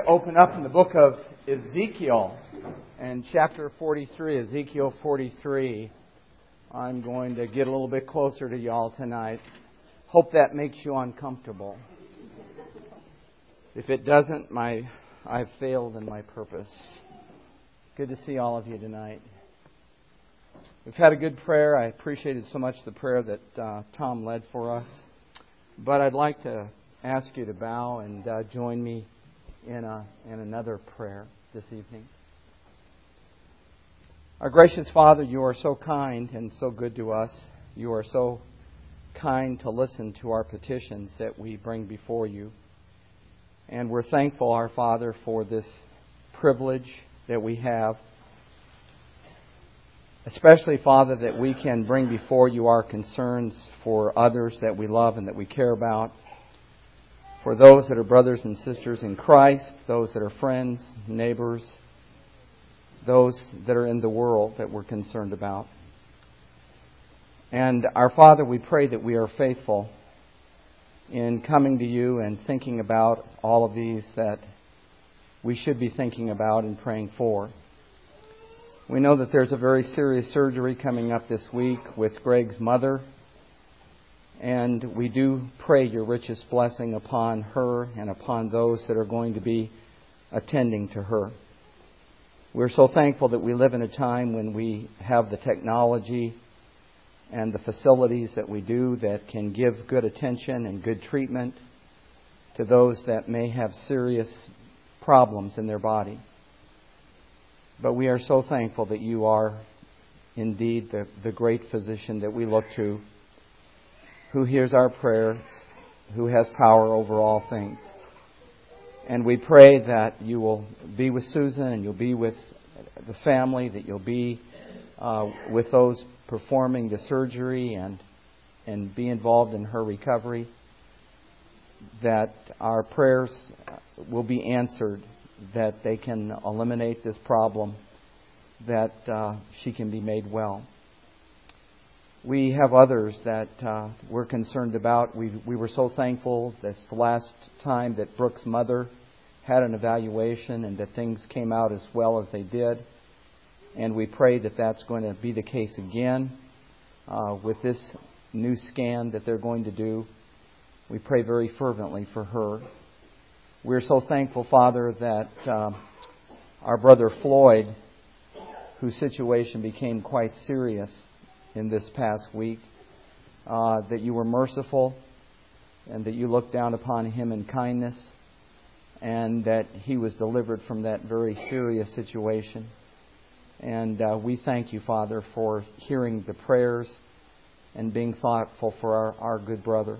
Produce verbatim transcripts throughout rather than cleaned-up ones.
to open up in the book of Ezekiel and chapter forty-three, Ezekiel forty-three. I'm going to get a little bit closer to y'all tonight. Hope that makes you uncomfortable. If it doesn't, my I've failed in my purpose. Good to see all of you tonight. We've had a good prayer. I appreciated so much the prayer that uh, Tom led for us. But I'd like to ask you to bow and uh, join me in a in another prayer this evening. Our gracious Father, you are so kind and so good to us. You are so kind to listen to our petitions that we bring before you. And we're thankful, our Father, for this privilege that we have. Especially, Father, that we can bring before you our concerns for others that we love and that we care about. For those that are brothers and sisters in Christ, those that are friends, neighbors, those that are in the world that we're concerned about. And our Father, we pray that we are faithful in coming to you and thinking about all of these that we should be thinking about and praying for. We know that there's a very serious surgery coming up this week with Greg's mother. And we do pray your richest blessing upon her and upon those that are going to be attending to her. We're so thankful that we live in a time when we have the technology and the facilities that we do that can give good attention and good treatment to those that may have serious problems in their body. But we are so thankful that you are indeed the, the great physician that we look to, who hears our prayers, who has power over all things. And we pray that you will be with Susan and you'll be with the family, that you'll be uh, with those performing the surgery and and be involved in her recovery, that our prayers will be answered, that they can eliminate this problem, that uh, she can be made well. We have others that uh, we're concerned about. We we were so thankful this last time that Brooke's mother had an evaluation and that things came out as well as they did. And we pray that that's going to be the case again uh, with this new scan that they're going to do. We pray very fervently for her. We're so thankful, Father, that uh, our brother Floyd, whose situation became quite serious in this past week, uh, that you were merciful and that you looked down upon him in kindness and that he was delivered from that very serious situation. And uh, we thank you, Father, for hearing the prayers and being thoughtful for our, our good brother.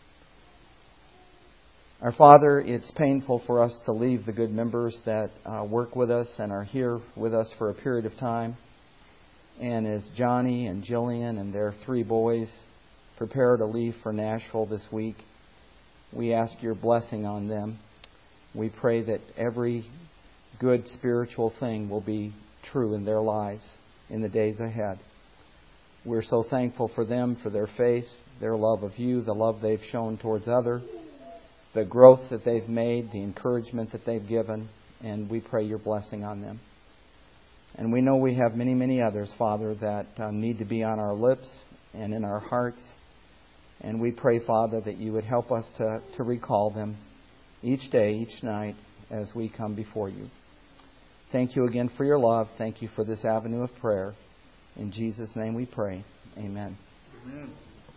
Our Father, it's painful for us to leave the good members that uh, work with us and are here with us for a period of time. And as Johnny and Jillian and their three boys prepare to leave for Nashville this week, we ask your blessing on them. We pray that every good spiritual thing will be true in their lives in the days ahead. We're so thankful for them, for their faith, their love of you, the love they've shown towards others, the growth that they've made, the encouragement that they've given, and we pray your blessing on them. And we know we have many, many others, Father, that uh, need to be on our lips and in our hearts. And we pray, Father, that you would help us to, to recall them each day, each night, as we come before you. Thank you again for your love. Thank you for this avenue of prayer. In Jesus' name we pray. Amen. Amen.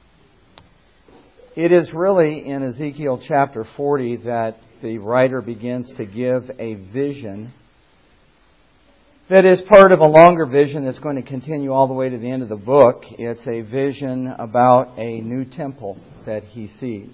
It is really in Ezekiel chapter forty that the writer begins to give a vision that is part of a longer vision that's going to continue all the way to the end of the book. It's a vision about a new temple that he sees.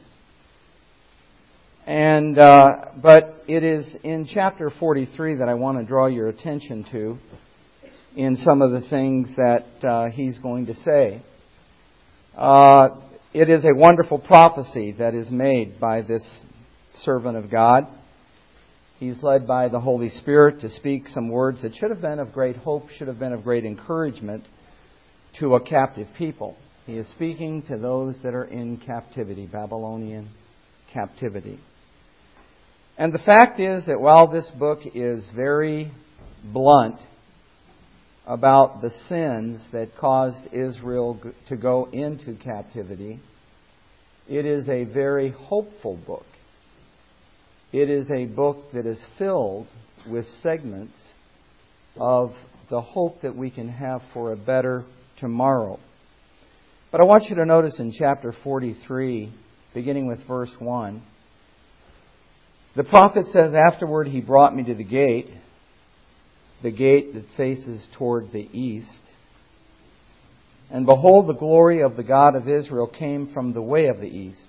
And uh, but it is in chapter forty-three that I want to draw your attention to in some of the things that uh, he's going to say. Uh, it is a wonderful prophecy that is made by this servant of God. He's led by the Holy Spirit to speak some words that should have been of great hope, should have been of great encouragement to a captive people. He is speaking to those that are in captivity, Babylonian captivity. And the fact is that while this book is very blunt about the sins that caused Israel to go into captivity, it is a very hopeful book. It is a book that is filled with segments of the hope that we can have for a better tomorrow. But I want you to notice in chapter forty-three, beginning with verse one, the prophet says, "Afterward he brought me to the gate, the gate that faces toward the east. And behold, the glory of the God of Israel came from the way of the east."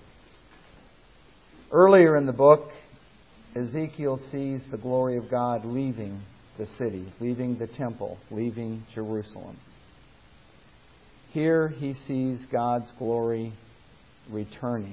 Earlier in the book, Ezekiel sees the glory of God leaving the city, leaving the temple, leaving Jerusalem. Here he sees God's glory returning.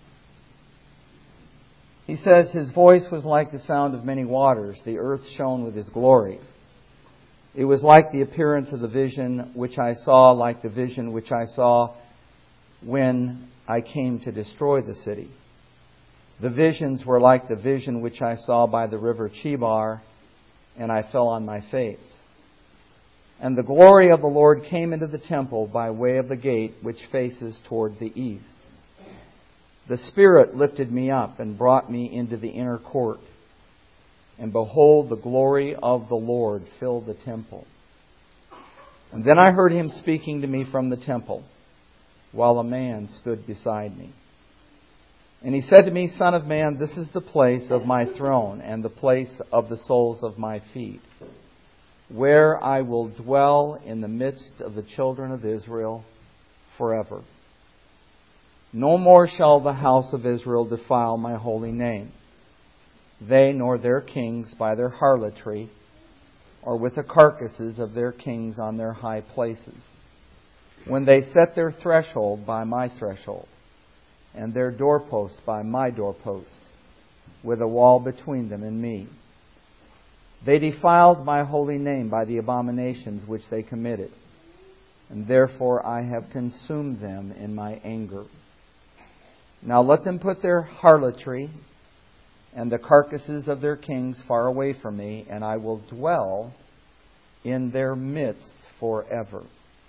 He says, "His voice was like the sound of many waters. The earth shone with His glory. It was like the appearance of the vision which I saw, like the vision which I saw when I came to destroy the city. The visions were like the vision which I saw by the river Chebar, and I fell on my face. And the glory of the Lord came into the temple by way of the gate which faces toward the east. The Spirit lifted me up and brought me into the inner court. And behold, the glory of the Lord filled the temple. And then I heard Him speaking to me from the temple, while a man stood beside me. And He said to me, 'Son of man, this is the place of my throne and the place of the soles of my feet, where I will dwell in the midst of the children of Israel forever. No more shall the house of Israel defile my holy name, they nor their kings by their harlotry, or with the carcasses of their kings on their high places, when they set their threshold by my threshold, and their doorpost by my doorpost, with a wall between them and me. They defiled my holy name by the abominations which they committed, and therefore I have consumed them in my anger. Now let them put their harlotry and the carcasses of their kings far away from me, and I will dwell in their midst forever.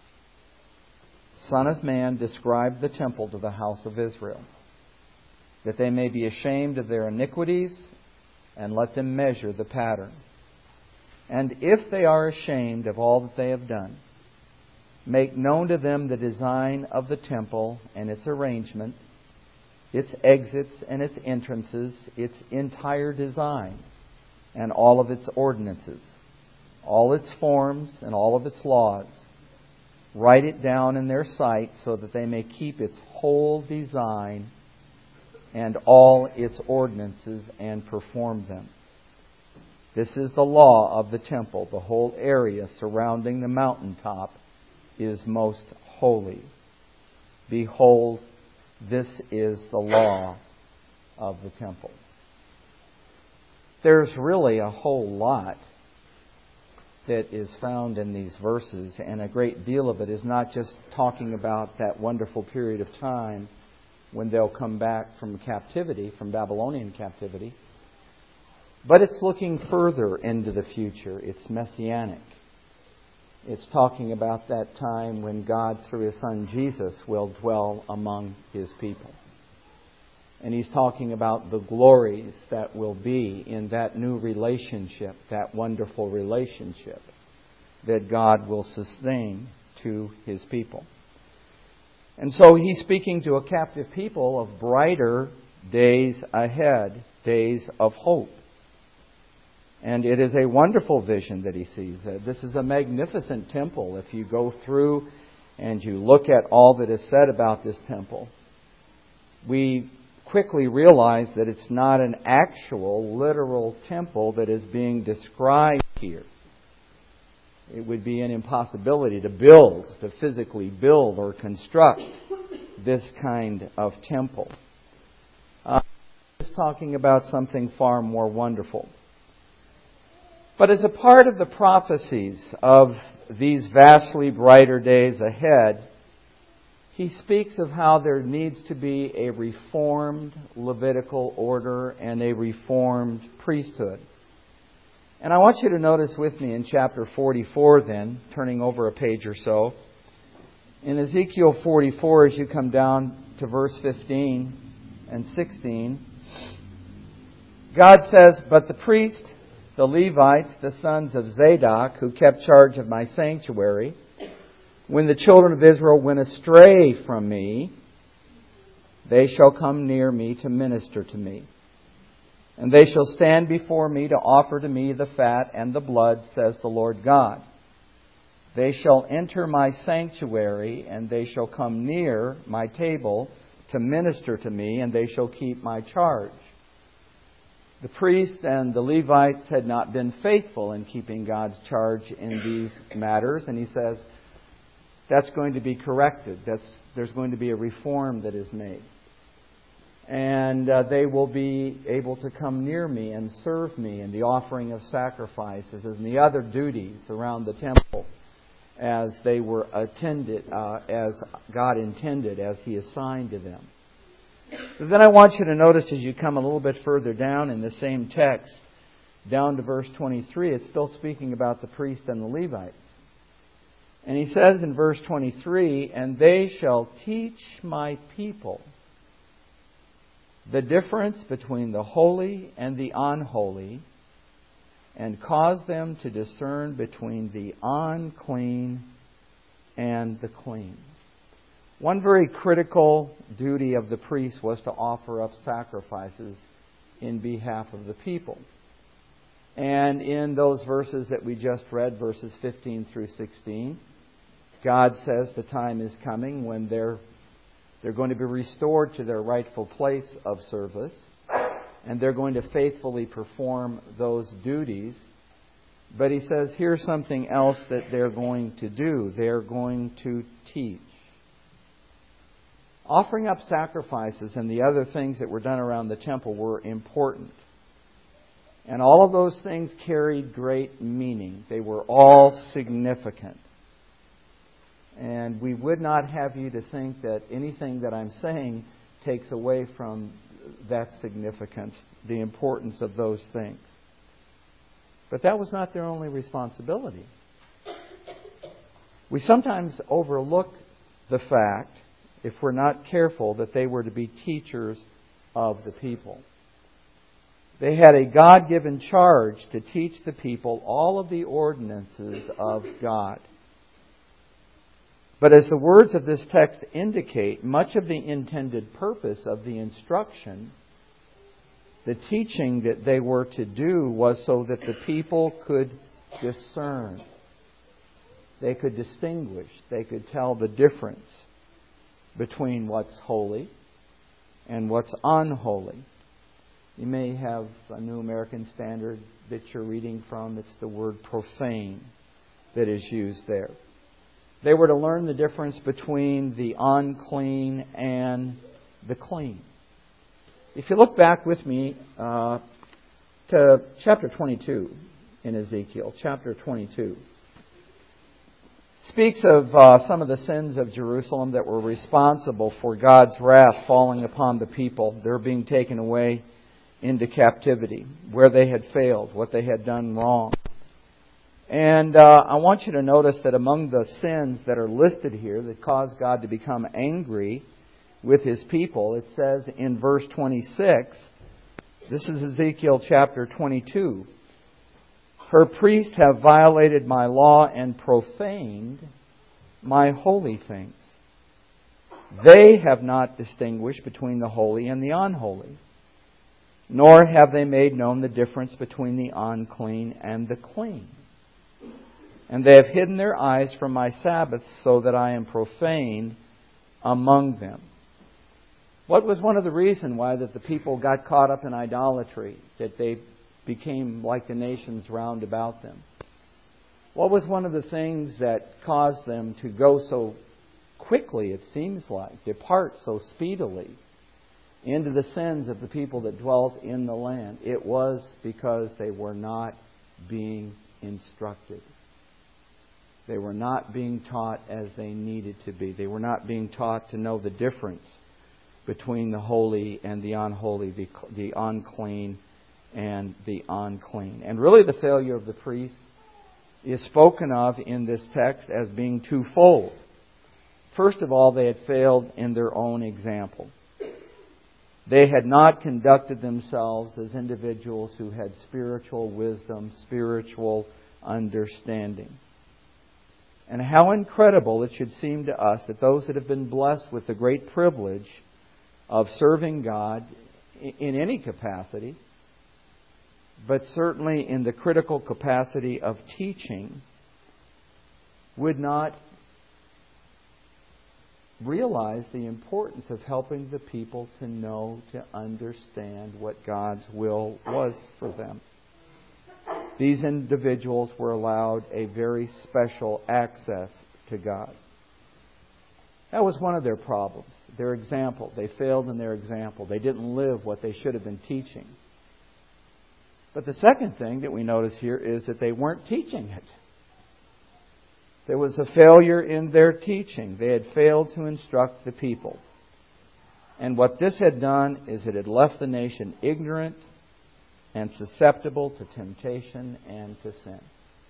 Son of man, describe the temple to the house of Israel, that they may be ashamed of their iniquities, and let them measure the pattern. And if they are ashamed of all that they have done, make known to them the design of the temple and its arrangement, its exits and its entrances, its entire design, and all of its ordinances, all its forms and all of its laws. Write it down in their sight so that they may keep its whole design and all its ordinances and perform them. This is the law of the temple. The whole area surrounding the mountaintop is most holy. Behold, this is the law of the temple." There's really a whole lot that is found in these verses, and a great deal of it is not just talking about that wonderful period of time when they'll come back from captivity, from Babylonian captivity, but it's looking further into the future. It's messianic. It's talking about that time when God, through His Son Jesus, will dwell among His people. And He's talking about the glories that will be in that new relationship, that wonderful relationship that God will sustain to His people. And so He's speaking to a captive people of brighter days ahead, days of hope. And it is a wonderful vision that He sees. This is a magnificent temple. If you go through and you look at all that is said about this temple, we quickly realize that it's not an actual, literal temple that is being described here. It would be an impossibility to build, to physically build or construct this kind of temple. Uh, it's talking about something far more wonderful. But as a part of the prophecies of these vastly brighter days ahead, he speaks of how there needs to be a reformed Levitical order and a reformed priesthood. And I want you to notice with me in chapter forty-four then, turning over a page or so. In Ezekiel forty-four, as you come down to verse fifteen and sixteen, God says, "But the priest, the Levites, the sons of Zadok, who kept charge of my sanctuary, when the children of Israel went astray from me, they shall come near me to minister to me. And they shall stand before me to offer to me the fat and the blood, says the Lord God. They shall enter my sanctuary, and they shall come near my table to minister to me, and they shall keep my charge." The priests and the Levites had not been faithful in keeping God's charge in these matters, and he says that's going to be corrected. That's, there's going to be a reform that is made. And uh, they will be able to come near me and serve me in the offering of sacrifices and the other duties around the temple as they were attended, uh, as God intended, as He assigned to them. But then I want you to notice as you come a little bit further down in the same text, down to verse twenty-three, it's still speaking about the priest and the Levites. And he says in verse twenty-three, "And they shall teach my people the difference between the holy and the unholy, and cause them to discern between the unclean and the clean." One very critical duty of the priest was to offer up sacrifices in behalf of the people. And in those verses that we just read, verses fifteen through sixteen, God says the time is coming when they're They're going to be restored to their rightful place of service, and they're going to faithfully perform those duties. But he says here's something else that they're going to do. They're going to teach. Offering up sacrifices and the other things that were done around the temple were important. And all of those things carried great meaning. They were all significant. And we would not have you to think that anything that I'm saying takes away from that significance, the importance of those things. But that was not their only responsibility. We sometimes overlook the fact, if we're not careful, that they were to be teachers of the people. They had a God-given charge to teach the people all of the ordinances of God. But as the words of this text indicate, much of the intended purpose of the instruction, the teaching that they were to do, was so that the people could discern. They could distinguish. They could tell the difference between what's holy and what's unholy. You may have a New American Standard that you're reading from. It's the word profane that is used there. They were to learn the difference between the unclean and the clean. If you look back with me uh, to chapter twenty-two in Ezekiel, chapter twenty-two, speaks of uh, some of the sins of Jerusalem that were responsible for God's wrath falling upon the people. They're being taken away into captivity, where they had failed, what they had done wrong. And uh, I want you to notice that among the sins that are listed here that caused God to become angry with His people, it says in verse twenty-six, this is Ezekiel chapter twenty-two, "Her priests have violated my law and profaned my holy things. They have not distinguished between the holy and the unholy, nor have they made known the difference between the unclean and the clean. And they have hidden their eyes from my Sabbaths, so that I am profaned among them." What was one of the reasons why that the people got caught up in idolatry, that they became like the nations round about them? What was one of the things that caused them to go so quickly, it seems like, depart so speedily into the sins of the people that dwelt in the land? It was because they were not being instructed. They were not being taught as they needed to be. They were not being taught to know the difference between the holy and the unholy, the, the unclean and the unclean. And really the failure of the priest is spoken of in this text as being twofold. First of all, they had failed in their own example. They had not conducted themselves as individuals who had spiritual wisdom, spiritual understanding. And how incredible it should seem to us that those that have been blessed with the great privilege of serving God in any capacity, but certainly in the critical capacity of teaching, would not realize the importance of helping the people to know, to understand what God's will was for them. These individuals were allowed a very special access to God. That was one of their problems. Their example. They failed in their example. They didn't live what they should have been teaching. But the second thing that we notice here is that they weren't teaching it. There was a failure in their teaching. They had failed to instruct the people. And what this had done is it had left the nation ignorant and susceptible to temptation and to sin.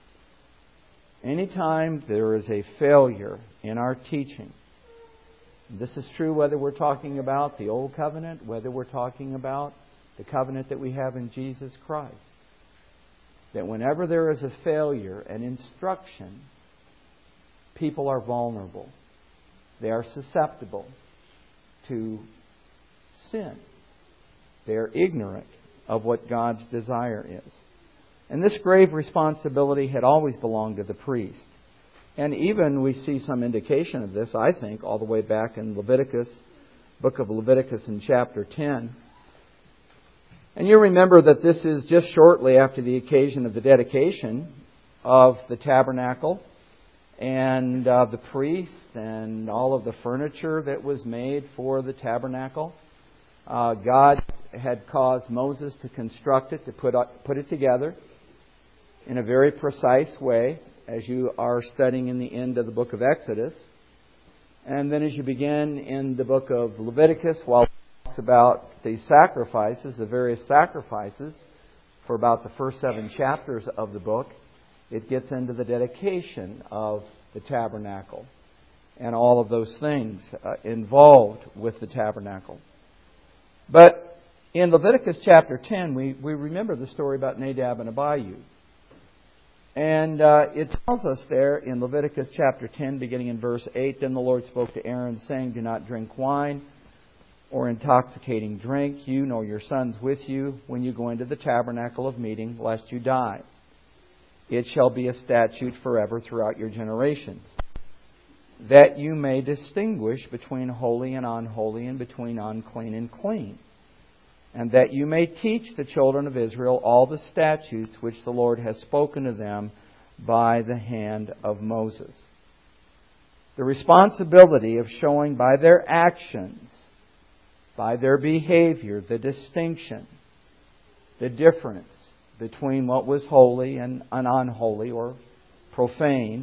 Anytime there is a failure in our teaching, this is true whether we're talking about the Old Covenant, whether we're talking about the covenant that we have in Jesus Christ, that whenever there is a failure in instruction, people are vulnerable. They are susceptible to sin. They are ignorant of what God's desire is. And this grave responsibility had always belonged to the priest. And even we see some indication of this, I think, all the way back in Leviticus, book of Leviticus in chapter ten. And you remember that this is just shortly after the occasion of the dedication of the tabernacle and uh, the priest and all of the furniture that was made for the tabernacle. Uh, God had caused Moses to construct it, to put put it together in a very precise way, as you are studying in the end of the book of Exodus. And then as you begin in the book of Leviticus, while it talks about the sacrifices, the various sacrifices, for about the first seven chapters of the book, it gets into the dedication of the tabernacle and all of those things uh, involved with the tabernacle. But in Leviticus chapter ten, we, we remember the story about Nadab and Abihu. And uh, it tells us there in Leviticus chapter ten, beginning in verse eight, Then the Lord spoke to Aaron, saying, Do not drink wine or intoxicating drink, you nor your sons with you, when you go into the tabernacle of meeting, lest you die. It shall be a statute forever throughout your generations, that you may distinguish between holy and unholy, and between unclean and clean, and that you may teach the children of Israel all the statutes which the Lord has spoken to them by the hand of Moses. The responsibility of showing by their actions, by their behavior, the distinction, the difference between what was holy and unholy or profane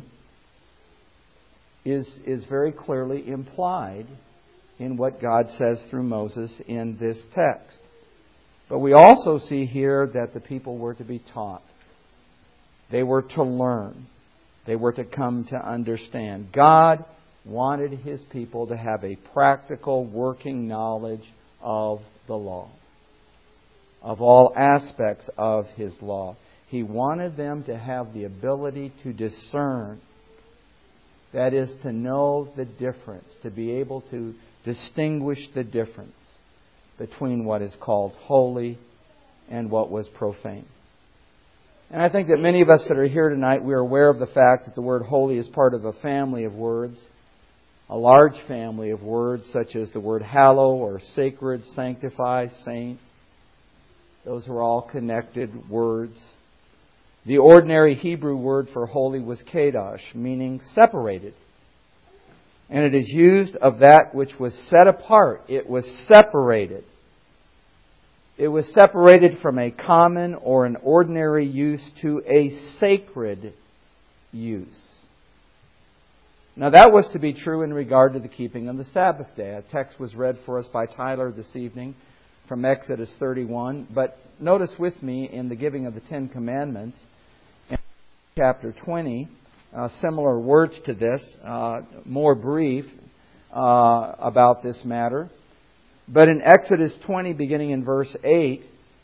is, is very clearly implied in what God says through Moses in this text. But we also see here that the people were to be taught. They were to learn. They were to come to understand. God wanted His people to have a practical working knowledge of the law, of all aspects of His law. He wanted them to have the ability to discern. That is, to know the difference, to be able to distinguish the difference between what is called holy and what was profane. And I think that many of us that are here tonight, we are aware of the fact that the word holy is part of a family of words, a large family of words such as the word hallow or sacred, sanctify, saint. Those are all connected words. The ordinary Hebrew word for holy was kadosh, meaning separated. And it is used of that which was set apart. It was separated. It was separated from a common or an ordinary use to a sacred use. Now that was to be true in regard to the keeping of the Sabbath day. A text was read for us by Tyler this evening from Exodus thirty-one. But notice with me in the giving of the Ten Commandments, in chapter twenty, uh, similar words to this, uh, more brief uh, about this matter. But in Exodus twenty, beginning in verse eight,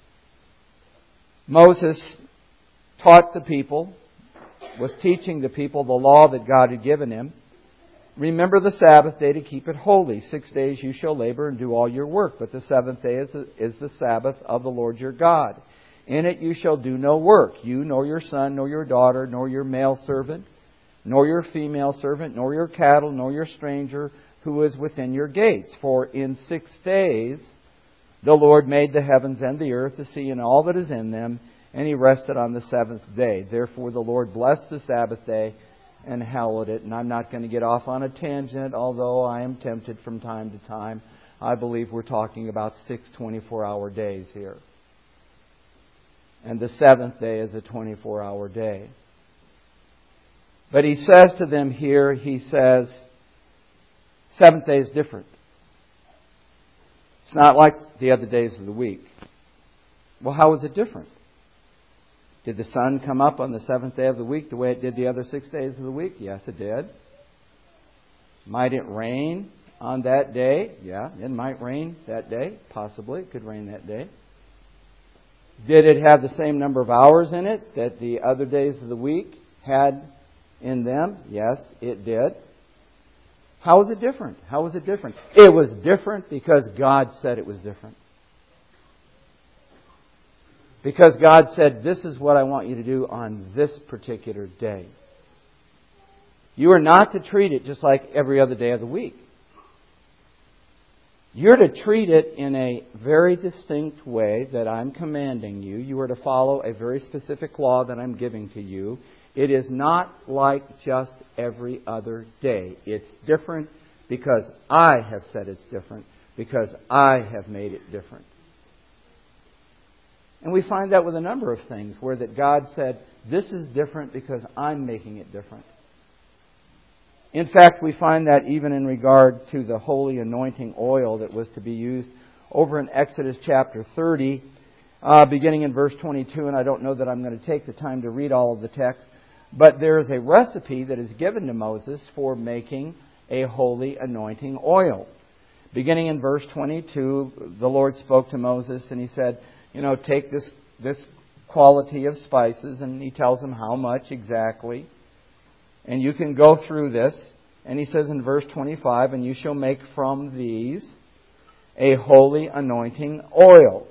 Moses taught the people, was teaching the people the law that God had given him. Remember the Sabbath day to keep it holy. Six days you shall labor and do all your work, but the seventh day is the, is the Sabbath of the Lord your God. In it you shall do no work, you, nor your son, nor your daughter, nor your male servant, nor your female servant, nor your cattle, nor your stranger who is within your gates. For in six days the Lord made the heavens and the earth, the sea, and all that is in them, and He rested on the seventh day. Therefore the Lord blessed the Sabbath day and hallowed it. And I'm not going to get off on a tangent, although I am tempted from time to time. I believe we're talking about six twenty-four hour days here. And the seventh day is a twenty-four hour day. But He says to them here, He says, seventh day is different. It's not like the other days of the week. Well, how is it different? Did the sun come up on the seventh day of the week the way it did the other six days of the week? Yes, it did. Might it rain on that day? Yeah, it might rain that day. Possibly. It could rain that day. Did it have the same number of hours in it that the other days of the week had in them? Yes, it did. How was it different? How was it different? It was different because God said it was different. Because God said, this is what I want you to do on this particular day. You are not to treat it just like every other day of the week. You're to treat it in a very distinct way that I'm commanding you. You are to follow a very specific law that I'm giving to you. It is not like just every other day. It's different because I have said it's different, because I have made it different. And we find that with a number of things, where that God said, this is different because I'm making it different. In fact, we find that even in regard to the holy anointing oil that was to be used over in Exodus chapter thirty, uh, beginning in verse twenty-two, and I don't know that I'm going to take the time to read all of the text, but there is a recipe that is given to Moses for making a holy anointing oil. Beginning in verse twenty-two, the Lord spoke to Moses and He said, you know, take this this quality of spices, and He tells him how much exactly. And you can go through this. And He says in verse twenty-five, and you shall make from these a holy anointing oil.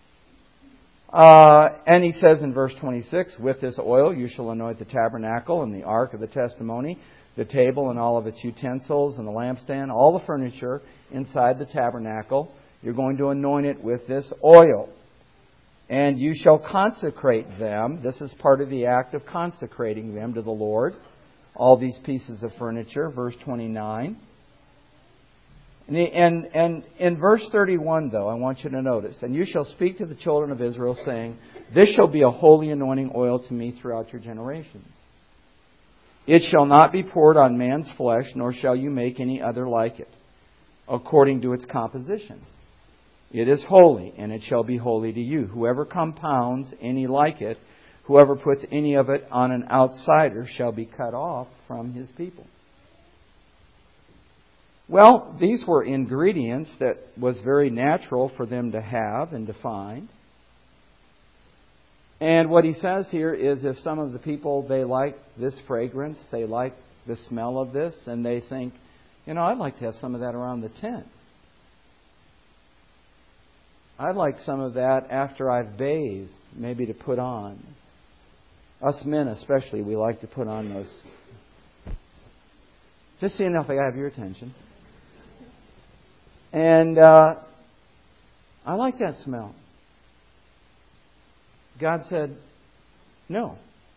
Uh, and He says in verse twenty-six, with this oil you shall anoint the tabernacle and the ark of the testimony, the table and all of its utensils and the lampstand, all the furniture inside the tabernacle. You're going to anoint it with this oil. And you shall consecrate them. This is part of the act of consecrating them to the Lord. All these pieces of furniture. Verse twenty-nine. And, and, and in verse thirty-one, though, I want you to notice. And you shall speak to the children of Israel, saying, this shall be a holy anointing oil to me throughout your generations. It shall not be poured on man's flesh, nor shall you make any other like it, according to its composition. It is holy, and it shall be holy to you. Whoever compounds any like it, whoever puts any of it on an outsider, shall be cut off from his people. Well, these were ingredients that was very natural for them to have and to find. And what He says here is, if some of the people, they like this fragrance, they like the smell of this, and they think, you know, I'd like to have some of that around the tent. I'd like some of that after I've bathed, maybe to put on. Us men especially, we like to put on those. Just seeing if I have your attention. And uh, I like that smell. God said, no.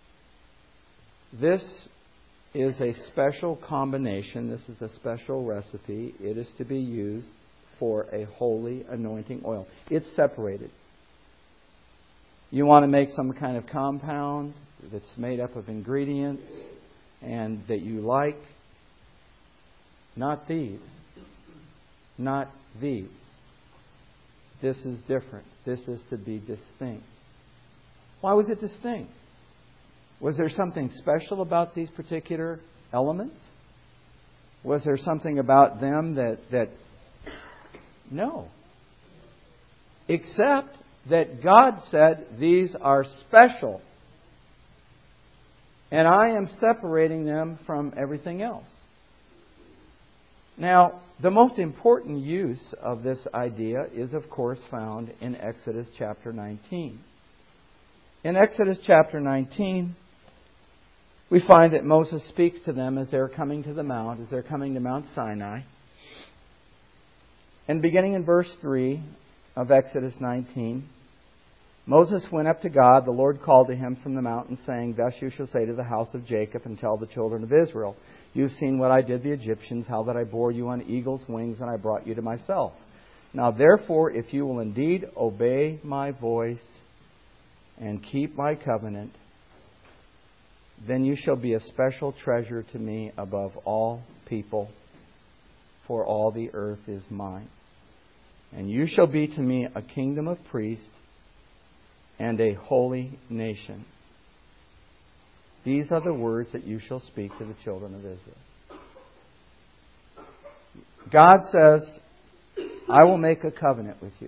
This is a special combination. This is a special recipe. It is to be used for a holy anointing oil. It's separated. You want to make some kind of compound that's made up of ingredients and that you like, Not these. Not these. This is different. This is to be distinct. Why was it distinct? Was there something special about these particular elements? Was there something about them that, that... No. Except that God said these are special. And I am separating them from everything else. Now, the most important use of this idea is, of course, found in Exodus chapter nineteen. In Exodus chapter nineteen, we find that Moses speaks to them as they're coming to the mount, as they're coming to Mount Sinai. And beginning in verse three of Exodus nineteen, Moses went up to God. The Lord called to him from the mountain, saying, Thus you shall say to the house of Jacob and tell the children of Israel, You've seen what I did the Egyptians, how that I bore you on eagle's wings, and I brought you to myself. Now therefore, if you will indeed obey my voice and keep my covenant, then you shall be a special treasure to me above all people, for all the earth is mine. And you shall be to me a kingdom of priests and a holy nation. These are the words that you shall speak to the children of Israel. God says, I will make a covenant with you.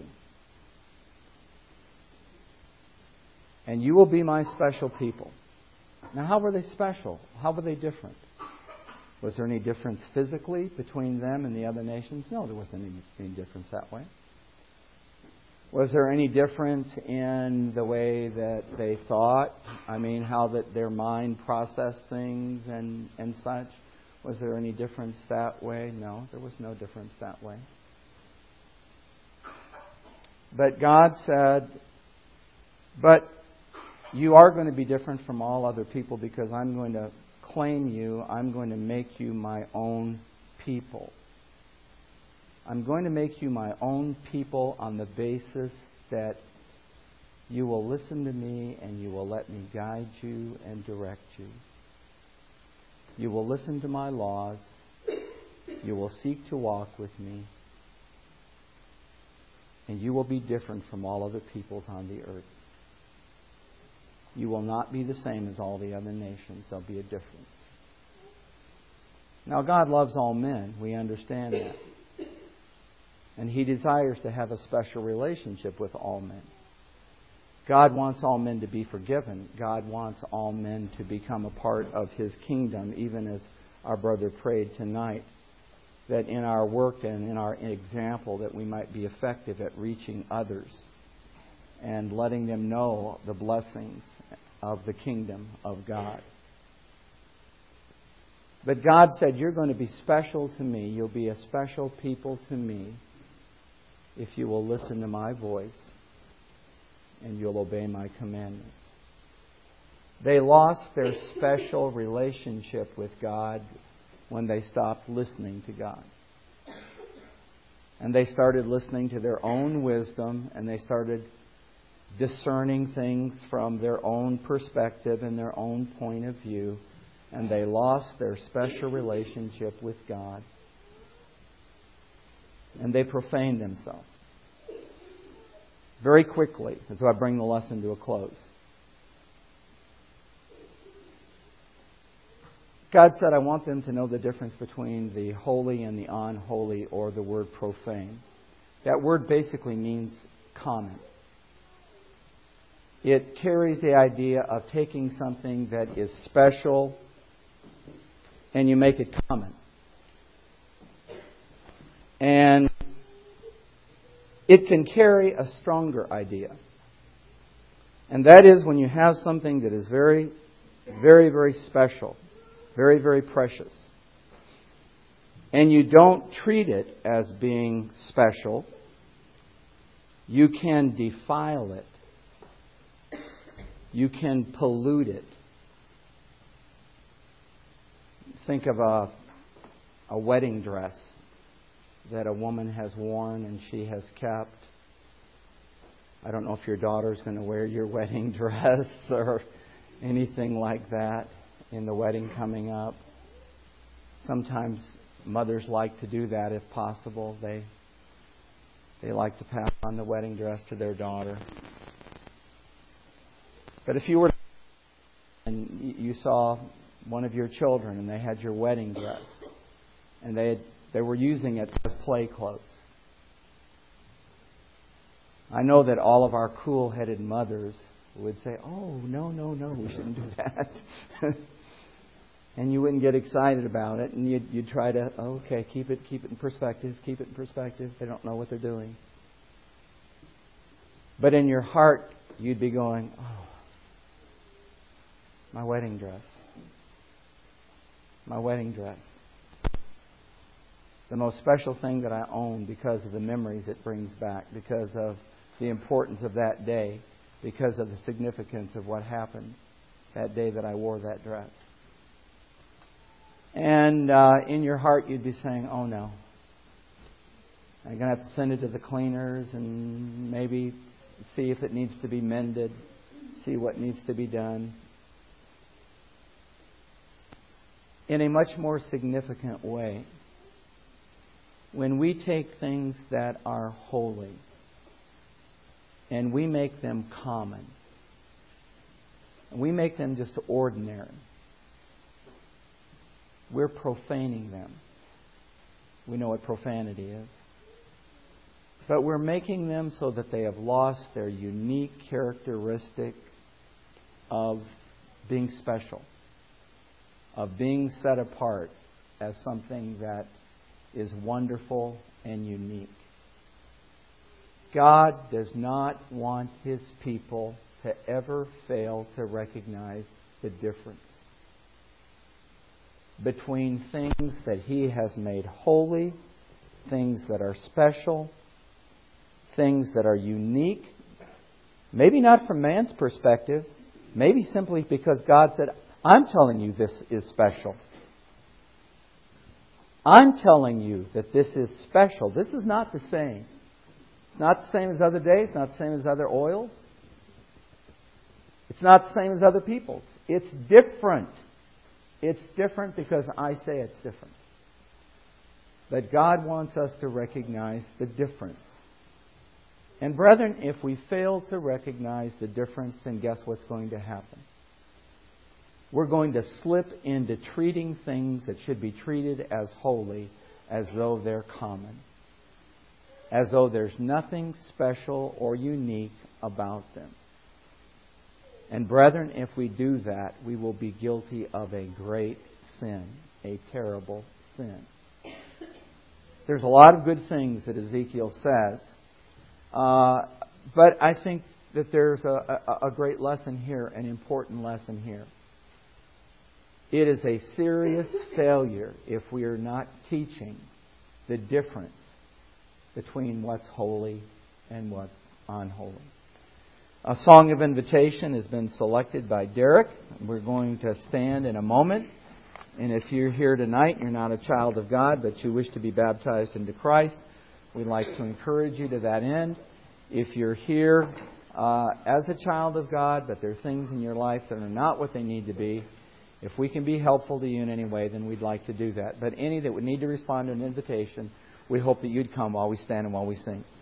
And you will be my special people. Now, how were they special? How were they different? Was there any difference physically between them and the other nations? No, there wasn't any, any difference that way. Was there any difference in the way that they thought? I mean, how that their mind processed things and, and such? Was there any difference that way? No, there was no difference that way. But God said, but you are going to be different from all other people because I'm going to claim you. I'm going to make you my own people. I'm going to make you my own people on the basis that you will listen to me and you will let me guide you and direct you. You will listen to my laws. You will seek to walk with me. And you will be different from all other peoples on the earth. You will not be the same as all the other nations. There'll be a difference. Now, God loves all men. We understand that. And He desires to have a special relationship with all men. God wants all men to be forgiven. God wants all men to become a part of His kingdom, even as our brother prayed tonight, that in our work and in our example that we might be effective at reaching others and letting them know the blessings of the kingdom of God. But God said, you're going to be special to me. You'll be a special people to me if you will listen to my voice and you'll obey my commandments. They lost their special relationship with God when they stopped listening to God. And they started listening to their own wisdom, and they started discerning things from their own perspective and their own point of view, and they lost their special relationship with God. And they profaned themselves. Very quickly, as I bring the lesson to a close. God said, I want them to know the difference between the holy and the unholy, or the word profane. That word basically means common. It carries the idea of taking something that is special and you make it common. And it can carry a stronger idea. And that is when you have something that is very, very, very special, very, very precious, and you don't treat it as being special, you can defile it. You can pollute it. Think of a, a wedding dress that a woman has worn and she has kept. I don't know if your daughter's going to wear your wedding dress or anything like that in the wedding coming up. Sometimes mothers like to do that if possible. They they like to pass on the wedding dress to their daughter. But if you were and you saw one of your children and they had your wedding dress and they had, they were using it as play clothes, I know that all of our cool-headed mothers would say, "Oh, no, no, no, we shouldn't do that." And you wouldn't get excited about it, and you'd, you'd try to, oh, okay, keep it, keep it in perspective, keep it in perspective. They don't know what they're doing. But in your heart, you'd be going, oh, my wedding dress. My wedding dress. The most special thing that I own because of the memories it brings back, because of the importance of that day, because of the significance of what happened that day that I wore that dress. And uh, in your heart, you'd be saying, oh no, I'm going to have to send it to the cleaners and maybe see if it needs to be mended, see what needs to be done. In a much more significant way, when we take things that are holy and we make them common, we make them just ordinary, we're profaning them. We know what profanity is. But we're making them so that they have lost their unique characteristic of being special, of being set apart as something that is wonderful and unique. God does not want His people to ever fail to recognize the difference between things that He has made holy, things that are special, things that are unique, maybe not from man's perspective, maybe simply because God said, I'm telling you this is special. I'm telling you that this is special. This is not the same. It's not the same as other days, not the same as other oils. It's not the same as other people's. It's different. It's different because I say it's different. But God wants us to recognize the difference. And brethren, if we fail to recognize the difference, then guess what's going to happen? We're going to slip into treating things that should be treated as holy as though they're common, as though there's nothing special or unique about them. And brethren, if we do that, we will be guilty of a great sin, a terrible sin. There's a lot of good things that Ezekiel says, uh, but I think that there's a, a, a great lesson here, an important lesson here. It is a serious failure if we are not teaching the difference between what's holy and what's unholy. A song of invitation has been selected by Derek. We're going to stand in a moment. And if you're here tonight and you're not a child of God, but you wish to be baptized into Christ, we'd like to encourage you to that end. If you're here uh, as a child of God, but there are things in your life that are not what they need to be, if we can be helpful to you in any way, then we'd like to do that. But any that would need to respond to an invitation, we hope that you'd come while we stand and while we sing.